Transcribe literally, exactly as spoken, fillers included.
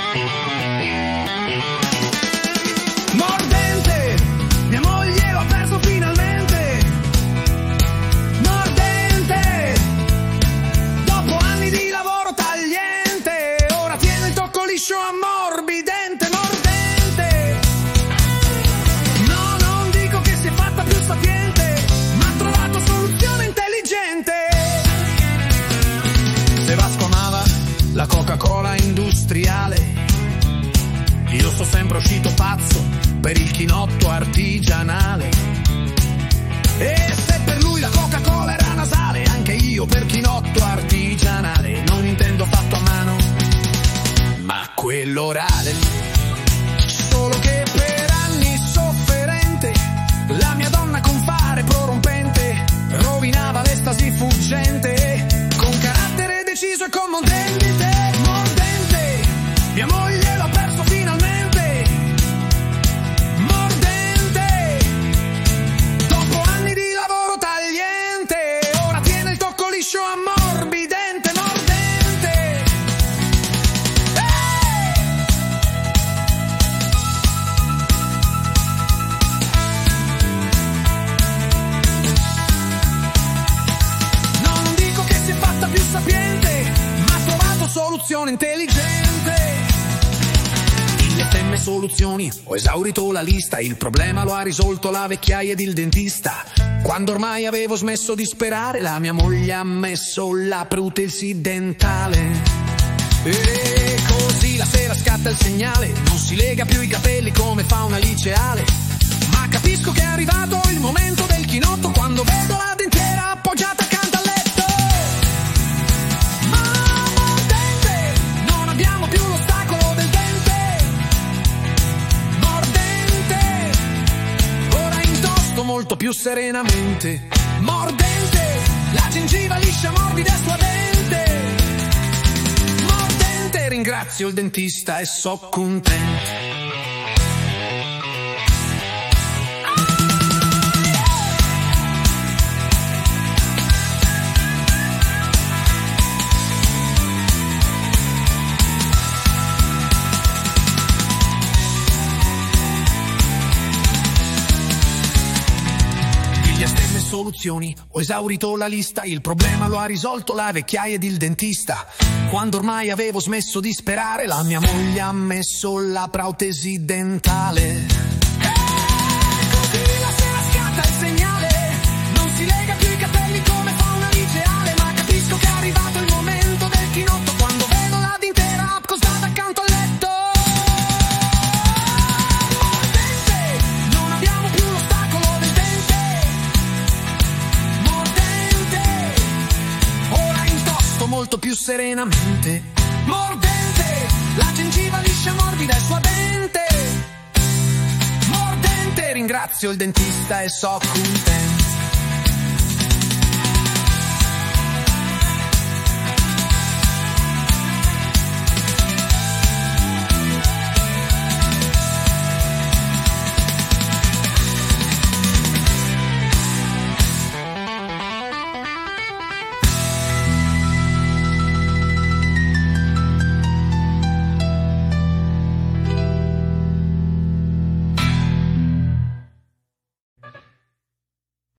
Mordente, mia moglie l'ho perso finalmente. Mordente, dopo anni di lavoro tagliente, ora tiene il tocco liscio ammorbidente. Mordente, no, non dico che si è fatta più sapiente, ma ha trovato soluzione intelligente. Se Vasco amava la Coca-Cola industriale, io sono sempre uscito pazzo per il chinotto artigianale. E se per lui la Coca-Cola era nasale, anche io per chinotto artigianale non intendo fatto a mano, ma quello orale. Solo che per anni sofferente la mia donna con fare prorompente rovinava l'estasi fuggente, con carattere deciso e con mordente. Mordente, mia moglie l'ho perso finalmente. Mordente, dopo anni di lavoro tagliente, ora tiene il tocco liscio ammorbidente. Mordente, hey! No, non dico che si è fatta più sapiente, ma ha trovato soluzione intelligente. F M Soluzioni, ho esaurito la lista, il problema lo ha risolto la vecchiaia ed il dentista. Quando ormai avevo smesso di sperare, la mia moglie ha messo la protesi dentale. E così la sera scatta il segnale, non si lega più i capelli come fa una liceale. Ma capisco che è arrivato il momento del chinotto, quando vedo la dentiera appoggiata accanto al letto. Ma mordente, non abbiamo più l'ostacolo del dente. Molto più serenamente. Mordente, la gengiva liscia, morbida e suadente. Mordente, ringrazio il dentista e so contento. Soluzioni, ho esaurito la lista, il problema lo ha risolto la vecchiaia ed il dentista. Quando ormai avevo smesso di sperare, la mia moglie ha messo la protesi dentale. E così la sera scatta il segnale, non si lega più i capelli come fa una liceale. Ma capisco che è arrivato il momento del chinotto, quando vedo la dentiera accostata accanto al letto. Mordente, non abbiamo più l'ostacolo del dente. Molto più serenamente. Mordente, la gengiva liscia, morbida e suadente. Mordente, ringrazio il dentista e so contento.